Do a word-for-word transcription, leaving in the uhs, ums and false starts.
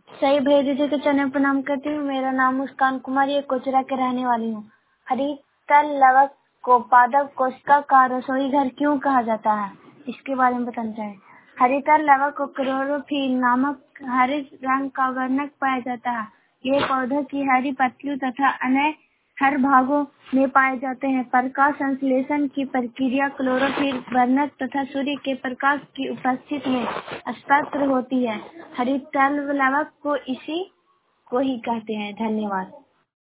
सही भेज दीजिए तो चैनल प्रणाम करती हूँ। मेरा नाम मुस्कान कुमारी है, कोचरा के रहने वाली हूँ। हरितल लवक को पादप कोशिका का रसोई घर क्यों कहा जाता है, इसके बारे में बताना चाहिए। हरितल लवक को क्लोरोफिल नामक हरे रंग का वर्णक पाया जाता है। ये पौधों की हरी पत्तियों तथा अन्य हर भागों में पाए जाते हैं। प्रकाश संश्लेषण की प्रक्रिया क्लोरोफिल वर्णक तथा सूर्य के प्रकाश की उपस्थिति में अस्पष्ट होती है। हरितल लवक को इसी को ही कहते हैं। धन्यवाद।